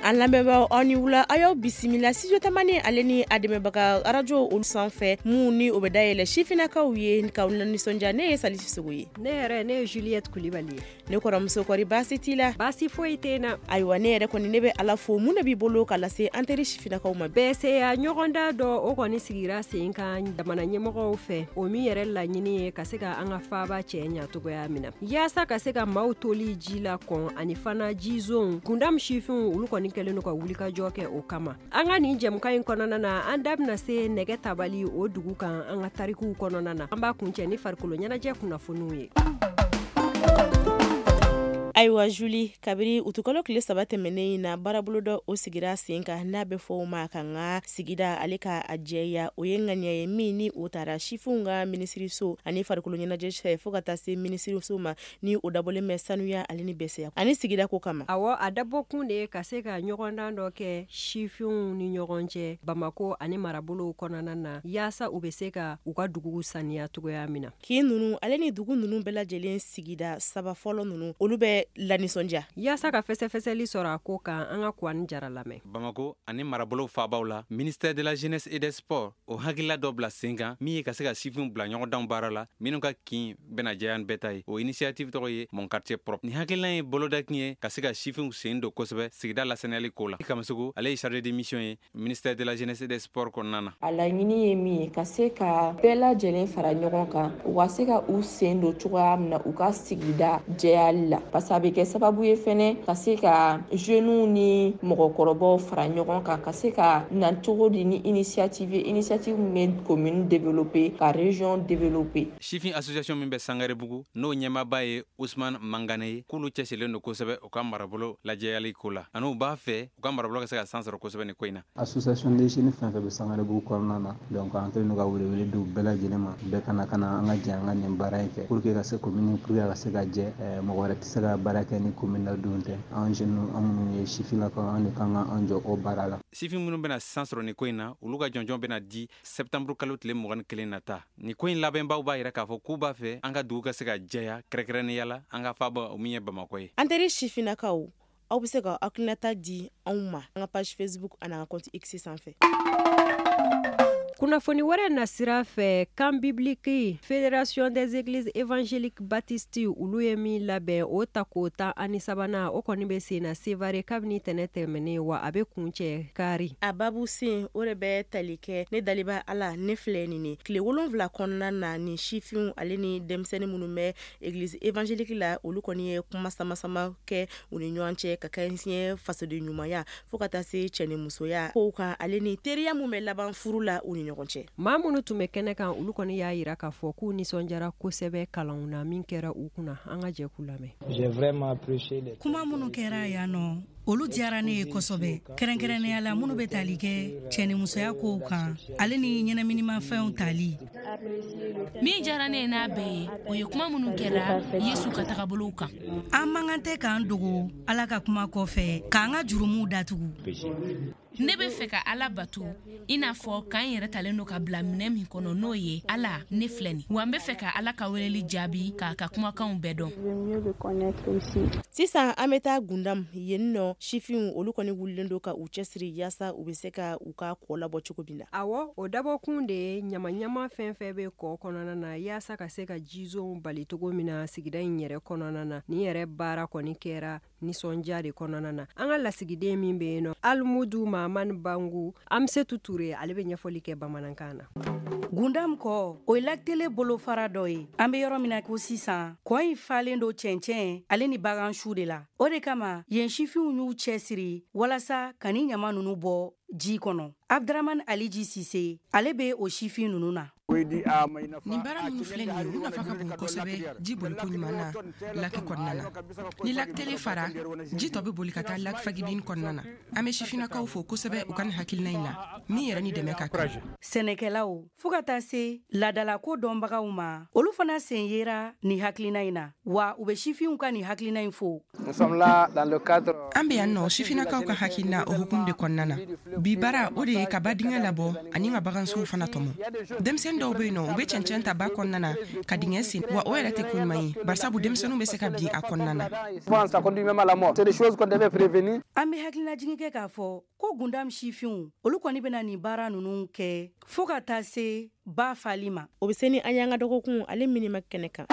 An lamɛnbaaw aw ni wula a y'aw bisimila studio tamani ale ni a dɛmɛbaga radio olu sanfɛ mun ni o bɛ dayɛlɛ sifinakaw ye k'aw lanisɔndiya ne ye Salisi Sogo ye. Ne yɛrɛ ne ye Juliette Kulibali ye. Ne kɔrɔmuso kɔri baasi t'i la. Baasi foyi tɛ na. Ayiwa ne yɛrɛ kɔni ne bɛ Ala fo mun de b'i bolo ka lase an teri sifinakaw ma. BCA ɲɔgɔnda dɔ o kɔni sigira sen kan jamana ɲɛmɔgɔw fɛ o min yɛrɛ laɲini ye ka se ka an ka faaba cɛ ɲa cogoya min na. Yaasa ka se ka maaw toli ji la kɔn ani fana ji zone Gundam sifinw olu kɔni kɛlen no ka wulikajɔ kɛ o kama. An ka nin jɛmukan in kɔnɔna na an da bɛna se nɛgɛ tabali o dugu kan an ka tarikuw kɔnɔna na. An b'a kuncɛ ni farikolo ɲɛnajɛ kunnafoniw ye. Ayiwa Julie kabiri utukalo tile 3 tɛmɛnen in na baarabolo dɔ o sigira sen kan n'a bɛ fɔ o ma ka nga sigida ale ka a jɛya o ye ŋaniya ye min ni o taara sifinw ka minisiriso ani farikolo ɲɛnajɛ fɛ fo ka taa se minisiriso ma ni o dabɔlen bɛ sanuya ale ni bɛsɛya ani sigida ko kama. Awɔ a dabɔkun de ye ka se ka ɲɔgɔndan dɔ kɛ sifinw ni ɲɔgɔn cɛ Bamako ani marabolow kɔnɔna na yaasa u bɛ se ka u ka dugu saniya cogoya min na. Kin nunu ale ni dugu nunu bɛɛ lajɛlen sigida saba fɔlɔ nunu olu bɛ lanisɔndiya yaasa ka fɛsɛfɛsɛli sɔrɔ a ko kan an ka Kuwani Jara lamɛn. Bamako ani marabolo faabaw la ministère de la jeunesse et des sports o hakilila dɔ bila sen kan min ye ka se ka sifinw bila ɲɔgɔndanw baara la minnu ka kin bɛna jɛya bɛɛ ta ye o initiative tɔgɔ ye mon quartier propre. Ni hakilila ye boloda kun ye ka se ka sifinw sen don kosɛbɛ sigida lasaniyali ko la. Kamasogo ale ye chargé de mission ye ministère de la jeunesse et des sports kɔnɔna na. A laɲini ye min ye ka se ka bɛɛ lajɛlen fara ɲɔgɔn kan u ka se ka u sen don cogoya min na u ka sigida jɛyali la parce que a bɛ kɛ sababu ye fɛnɛ ka se ka jeunes ni mɔgɔkɔrɔbaw fara ɲɔgɔn kan ka se ka na cogo di ni initiative min bɛ commune développer ka région développer. Sifin association min bɛ Sangarebugu n'o ɲɛmaaba ye Ousmane Mangane ye k'olu cɛsirilen don kosɛbɛ u ka marabolo lajɛyali ko la ani u b'a fɛ u ka marabolo ka se ka san sɔrɔ kosɛbɛ ni ko in na. Association des jeunes fɛn fɛn bɛ Sangarebugu kɔnɔna na donc an kɛlen don ka welewele d'u bɛɛ lajɛlen ma bɛɛ kana an ka jɛ an ka nin baara in kɛ pour que ka se commune pour que ka se ka jɛ mɔgɔ wɛrɛ tɛ se ka baara kɛ ni commune la don tɛ an jeunes an minnu ye sifinlakaw an de kan ka an jɔ o baara la. Sifin minnu bɛna san sɔrɔ ni ko in na olu ka jɔnjɔn bɛna di septembre kalo tile 21 nata ni ko in labɛnbaw b'a yira k'a fɔ k'u b'a fɛ an ka dugu ka se ka jɛya kɛrɛnkɛrɛnnenya la an ka faaba o min ye Bamako ye. An teri sifinakaw aw bɛ se ka hakilinata di anw ma an ka page Facebook ani an ka compte X sanfɛ. Kunnafoni wɛrɛ na sira fɛ kan bibliki Fédération des églises évangéliques baptistes olu ye min labɛn o ta k'o ta ani sabanan o kɔni bɛ sen na Sevare kabini tɛnɛ tɛmɛnen wa a bɛ kuncɛ kari. A babu sen o de bɛ tali kɛ ne daliba Ala ne filɛ nin ye tile 7 kɔnɔna na ni sifinw ale ni denmisɛnnin minnu bɛ église évangélique la olu kɔni ye kuma sama kɛ u ni ɲɔgɔn cɛ ka kɛɲɛ fasoden ɲumanya fo ka taa se cɛ ni musoya kow kan ale ni teriya mun bɛ laban furu la u ni ɲɔgɔn cɛ. Maa minnu tun bɛ kɛnɛ kan olu kɔni y'a yira k'a fɔ k'u nisɔndiyara kosɛbɛ kalanw na min kɛra u kunna an ka jɛ k'u lamɛn. Kuma minnu kɛra yan nɔ olu diyara ne ye kosɛbɛ kɛrɛnkɛrɛnnenya la minnu bɛ tali kɛ cɛnimusoya kow kan ale ni ɲɛnaminimafɛnw tali. Min diyara ne n'a bɛɛ ye o ye kuma minnu kɛra Yesu ka tagabolow kan. An man kan tɛ k'an dogo Ala ka kuma kɔfɛ k'an ka jurumuw datugu. Ne bɛ fɛ ka Ala bato i n'a fɔ k'an yɛrɛ talen don ka bila minɛ min kɔnɔ n'o ye Ala ne filɛ nin wa n bɛ fɛ ka Ala ka weleli jaabi k'a ka kumakanw bɛɛ dɔn. Sisan an bɛ taa Gundam yen nɔ sifinw olu kɔni wulilen don ka u cɛsiri yaasa u bɛ se ka u ka kɔ labɔ cogo min na. Awɔ o dabɔkun de ye ɲama fɛn fɛn bɛ kɔ kɔnɔna na yaasa ka se ka jizonw bali cogo min na sigida in yɛrɛ kɔnɔna na ni yɛrɛ baara kɔni kɛra nisɔndiya de kɔnɔna na an ka lasigiden min bɛ yen nɔ Alimudu Mahamani Bangu Amsetu Ture ale bɛ ɲɛfɔli kɛ bamanankan na. Gundam kɔ o ye lagtele bolofara dɔ ye an bɛ yɔrɔ min na ko sisan kɔ in falen do cɛncɛn ale ni bagan su de la o de kama yen sifinw y'u cɛsiri walasa ka ni ɲama nunu bɔ ji kɔnɔ. Abdraman Aliji Sise ale bɛ o sifin nunu na. Nin baara minnu filɛ nin ye u nafa ka bon kosɛbɛ ji boliko ɲuman na laki kɔnɔna na ni lak tele fara ji tɔ bɛ boli ka taa lak fagibin kɔnɔna na an bɛ sifinakaw fo kosɛbɛ u ka nin hakilina in na min yɛrɛ ni dɛmɛ ka kan. Sɛnɛkɛlaw fo ka taa se ladalako dɔnbagaw ma olu fana sen yera nin hakilina in na wa u bɛ sifinw ka nin hakilina in fo. An bɛ yan nɔ sifinakaw ka hakilina o hukumu de kɔnɔna na bi bara o de ye ka ba dingɛ labɔ ani ka bagansow fana tɔmɔ denmisɛn dɔw be yen nɔ u be cɛncɛn ta ba kɔnɔna na ka dingɛ sen wa o yɛrɛ tɛ ko ɲuman ye barisabu denmisɛnninw be se ka bin a kɔnɔna na an be hakilinajigi kɛ k'a fɔ ko gundam sifinw olu kɔni bena nin baara nunu kɛ fɔɔ ka taa se ba fali ma. O be se ni an y'an ka dɔgɔkun ale minima kɛnɛ kan.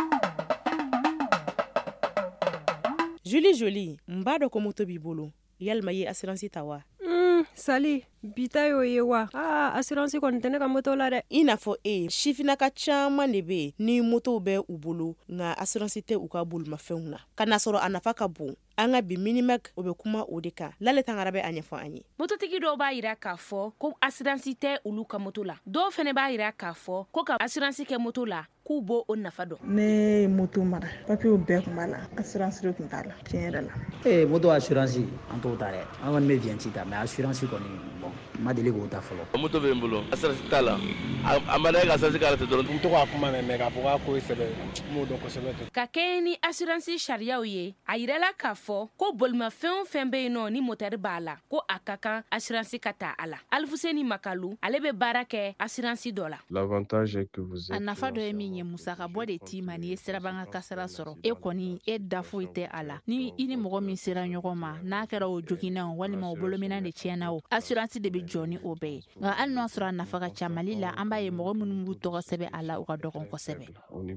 Joli n b'a dɔ ko moto b'i bolo yalima ye assurance ta wa? Sali bita y'o ye wa? Assurance kɔni tɛ ne ka moto la dɛ. I n'a fɔ sifinaka caaman de be ni motow bɛ u bolo nka assurance tɛ u ka bolimafɛnw na. Ka n'a sɔrɔ a nafa ka bon. An ka bi Minimac o be kuma o de kan. Lale Tangara bɛ a ɲɛfɔ an ye. Mototigi dɔw b'a yira k'a fɔ ko assurance tɛ olu ka moto la. Dɔw fɛnɛ b'a yira k'a fɔ ko ka assurance kɛ moto la k'u bo o nafa dɔn. Ne ye moto mara papiyew bɛɛ kun b'a la assurance de kun t'a la tiɲɛ yɛrɛ la. Moto assurance an t'o ta dɛ an kɔni bɛ viɲɛ ci ta mais assurance kɔni bon ma deli k'o ta fɔlɔ. Moto bɛ n bolo assurance t'a la a ma deli ka assurance k'ale tɛ dɔrɔn. N to k'a kuma mɛn k'a fɔ k'a ko ye sɛbɛn m'o dɔn kosɛbɛ. Ka kɛɲɛ ni assurance sariyaw ye a yirala k'a fɔ ko bolimafɛn o fɛn bɛ yen nɔ ni motɛri b'a la ko a ka kan assurance ka ta a la. Alfuseni Makalu ale bɛ baara kɛ assurance dɔ la. L'avantage est que vous êtes a nafa dɔ ye min ye musaka bɔ de t'i ma ni ye sirabanga kasara sɔrɔ e kɔni e da foyi tɛ a la ni i ni mɔgɔ min sera ɲɔgɔn ma n'a kɛra o joginna walima o bolominɛ de tiɲɛna o assurance de bɛ jɔ ni o bɛɛ ye nka hali n'a sɔrɔ a nafa ka ca Mali la an b'a ye mɔgɔ minnu b'u tɔgɔ sɛbɛn a la u ka dɔgɔn kosɛbɛ.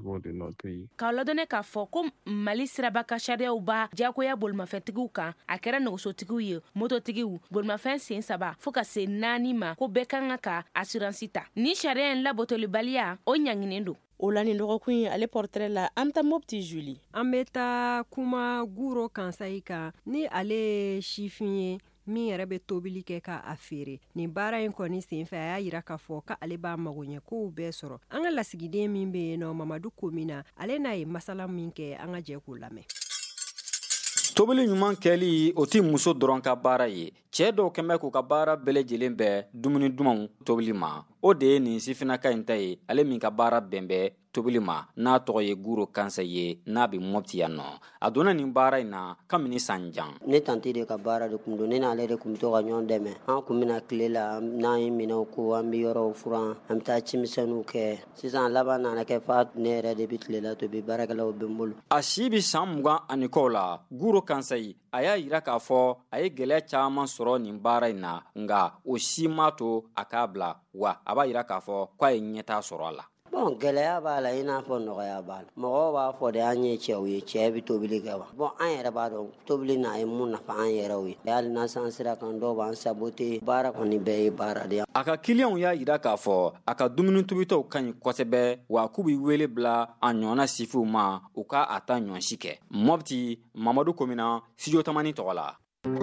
K'a ladɔnne k'a fɔ ko Mali siraba ka sariyaw b'a diyagoya bolimafɛntigiw kan a kɛra nɛgɛsotigiw ye mototigiw bolimafɛn sen 3 fo ka se 4 ma ko bɛɛ kan ka assurance ta ni sariya in labɔtolibaliya o ɲanginen don. O la ni dɔgɔkun ye ale portrait la an ta Mopti Julie. An bɛ taa kuma Guro Kansayi kan ni ale sifin ye min yɛrɛ bɛ tobili kɛ k'a feere nin baara in kɔni senfɛ a y'a yira k'a fɔ k'ale b'a mago ɲɛ kow bɛɛ sɔrɔ an ka lasigiden min bɛ yen nɔ Mamadu Komina ale n'a ye masala min kɛ an ka jɛ k'o lamɛn. Tobili ɲuman kɛli o ti muso dɔrɔn ka baara ye cɛ dɔw kɛmɛ k'u ka baara bɛɛ lajɛlen bɛɛ dumuni dumanw tobili ma o de ye nin sifinaka in ta ye ale min ka baara bɛn bɛ tobili ma n'a tɔgɔ ye Guro Kansayi ye n'a bɛ Mopti yan nɔ a donna nin baara in na kabini san jan. Ne tante de ka baara de kun don ne n'ale de kun bɛ to ka ɲɔgɔn dɛmɛ an kun bɛna tile la n'an ye minɛnw ko an bɛ yɔrɔw furan an bɛ taa cimisɛnninw kɛ sisan laban nana kɛ fa ne yɛrɛ de bɛ tile la tobi baarakɛlaw bɛ n bolo. A si bi san 20 ani kɔ la Guro Kansayi a y'a yira k'a fɔ a ye gɛlɛya caman sɔrɔ nin baara in na nka o si ma to a k'a bila wa a b'a yira k'a fɔ k'a ye ɲɛtaa sɔrɔ a la. Bon gɛlɛya b'a la i n'a fɔ nɔgɔya b'a la mɔgɔw b'a fɔ de an ye cɛw ye cɛ bɛ tobili kɛ wa bon an yɛrɛ b'a dɔn tobili na a ye mun nafa an yɛrɛw ye hali n'a san sira kan dɔw b'an sabote baara kɔni bɛɛ ye baara de ye. A ka kiliyanw y'a yira k'a fɔ a ka dumuni tobitaw ka ɲi kosɛbɛ wa k'u bɛ wele bila a ɲɔgɔnna sifiw ma u ka a ta ɲɔnsi kɛ. Mopti Mamadu Komina studio Tamani tɔgɔ la.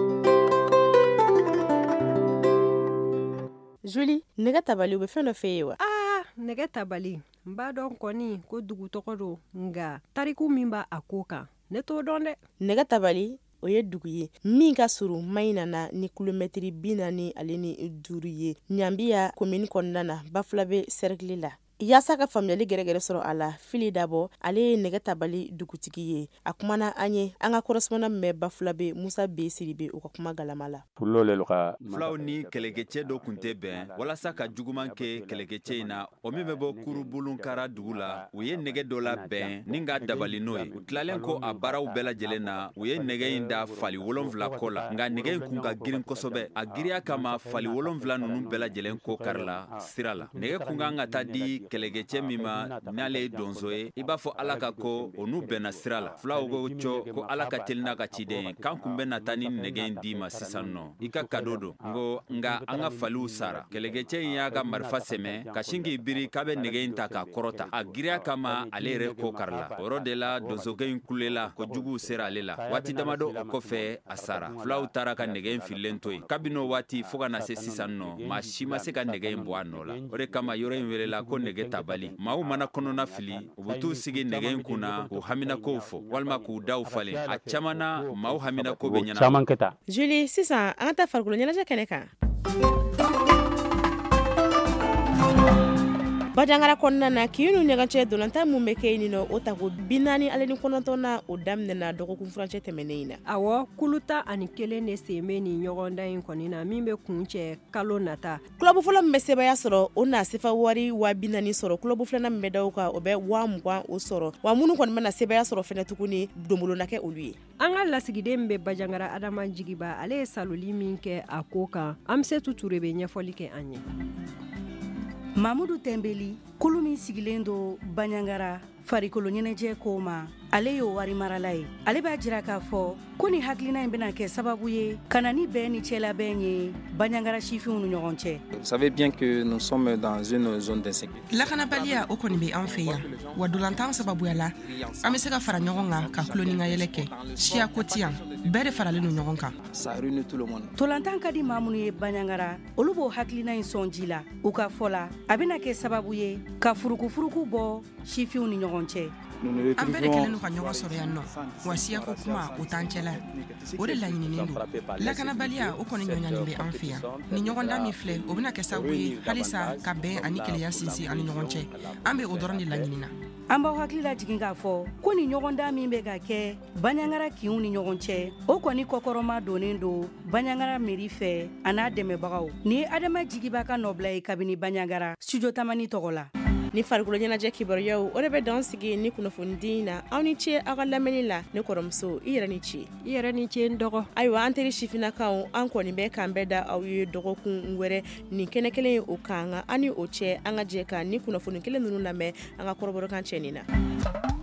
Julie nɛgɛ tabali u bɛ fɛn dɔ fɛ ye wa? Nɛgɛ tabali n b'a dɔn kɔni ko dugu tɔgɔ don nka tariku min b'a a ko kan ne t'o dɔn dɛ. Nɛgɛ tabali o ye dugu ye min ka surun Mayina ni kilomɛtiri 45 ye Ɲambiya commune kɔnɔna na Bafulabe cercle la. Yaasa ka faamuyali gɛrɛgɛrɛ sɔrɔ a la Fili Dabo ale ye nɛgɛ tabali dugutigi ye a kumana an ye an ka correspondant min bɛ Bafulabe Musa B Siribe o ka kuma galama la. Fulaw ni kɛlɛkɛcɛ dɔ kun tɛ bɛn walasa ka juguman kɛ kɛlɛkɛcɛ in na o min bɛ bɔ Kurubulunkara dugu la u ye nɛgɛ dɔ la bɛn ni ka dabali n'o ye u tilalen ko a baaraw bɛɛ lajɛlen na u ye nɛgɛ in da fali 7 kɔ la nka nɛgɛ in kun ka girin kosɛbɛ a giriya kama fali 7 ninnu bɛɛ lajɛlen ko karila sira la nɛgɛ kun kan ka taa di kɛlɛkɛcɛ min ma n'ale ye donso ye i b'a fɔ ala ka ko o n'u bɛnna sira la fulaw ko cɔ ko ala ka teli n'a ka ciden ye k'an kun bɛ na taa ni nɛgɛ in d'i ma sisan nɔ i ka kado don ngo nga an ka faliw sara kɛlɛkɛcɛ in y'a ka marifa sɛmɛ ka sin k'i biri k'a bɛ nɛgɛ in ta k'a kɔrɔta a giriya kama ale yɛrɛ ko karila o yɔrɔ de la donsokɛ in kulela ko juguw sera ale la waati damadɔ o kɔfɛ a sara fulaw taara ka nɛgɛ in fililen to yen kabini o waati fo ka na se sisan nɔ maa si ma se ka nɛgɛ in bɔ a nɔ la o de kama yɔrɔ in welela ko nɛgɛ tabali maaw mana kɔnɔna fili u bɛ t'u sigi nɛgɛ in kunna k'u haminakow fɔ walima k'u daw falen a caman na maaw haminako bɛ ɲɛna. Julie sisan an ka taa farikolo ɲɛnajɛ kɛnɛ kan. bajangara kɔnɔna na k'inu ɲɛgɛncɛ dolanta mun bɛ kɛ nin nɔ o tako 49 na o daminɛna dɔgɔkun furancɛ tɛmɛnen in na. Awɔ, kuluta ani kelen de sen bɛ nin ɲɔgɔndan in kɔni na min bɛ kun cɛ kalo nata. Club fɔlɔ min bɛ sebaya sɔrɔ o na sefa wari 40,000 sɔrɔ. Club filanan min bɛ da o kan o bɛ 20,000 o sɔrɔ. Wa minnu kɔni bɛna sebaya sɔrɔ fɛnɛ tuguni donbolona kɛ olu ye. An ka lasigiden bɛ Bajangara Adama Jigiba ale ye saloli min kɛ a ko kan. Amsetu Ture bɛ ɲɛfɔli kɛ an ye. Mamudu Tembeli kulu min sigilen do Banyangara farikolo ɲɛnajɛ ko ma ale y'o wari marala ye. Ale b'a jira k'a fɔ ko ni hakilina in bɛna kɛ sababu ye kana ni bɛn ni cɛlabɛn ye Banyangara sifinw ni ɲɔgɔn cɛ. Vous savez bien que nous sommes dans une zone d'insécurité. Lakanabaliya o kɔni bɛ an fɛ yan wa dolantan sababuya la an bɛ se ka fara ɲɔgɔn kan ka tulo ni ka yɛlɛ kɛ siya ko ti yan bɛɛ de faralen no ɲɔgɔn kan. Ça réunit tout le monde. Tolantan ka di maa minnu ye Banyangara olu b'o hakilina in sɔn ji la u ka fɔ la a bɛna kɛ sababu ye ka furukufuruku bɔ sifinw ni ɲɔgɔn cɛ. An bɛɛ de kɛlen no ka ɲɔgɔn sɔrɔ yan nɔ wa siya ko kuma o t'an cɛla o de laɲininen do. Lakanabaliya o kɔni ɲɔɲanin bɛ an fɛ yan ni ɲɔgɔndan min filɛ o bɛna kɛ sababu ye halisa ka bɛn ani keleya sinsin ani ɲɔgɔn cɛ an bɛ o dɔrɔn de laɲinina. An b'aw hakili lajigin k'a fɔ ko ni ɲɔgɔndan min bɛ ka kɛ Banyangara kinw ni ɲɔgɔn cɛ o kɔni kɔkɔrɔma donnen do Banyangara mairie fɛ a n'a dɛmɛbagaw. Ni ye Adama Jigiba ka nɔbila ye kabini Banyangara studio tamani tɔgɔ la. Ni farikolo ɲɛnajɛ kibaruyaw o de bɛ dan sigi ni kunnafoni di na aw ni ce aw ka lamɛnni la ne kɔrɔmuso i yɛrɛ ni ce. I yɛrɛ ni ce n dɔgɔ. Ayiwa an teri sifinakaw an kɔni bɛ k'an bɛɛ da aw ye dɔgɔkun wɛrɛ nin kɛnɛ kelen ye o kan an ni o cɛ an ka jɛ ka ni kunnafoni kelen ninnu lamɛn an ka kɔrɔbɔrɔkan cɛ nin na.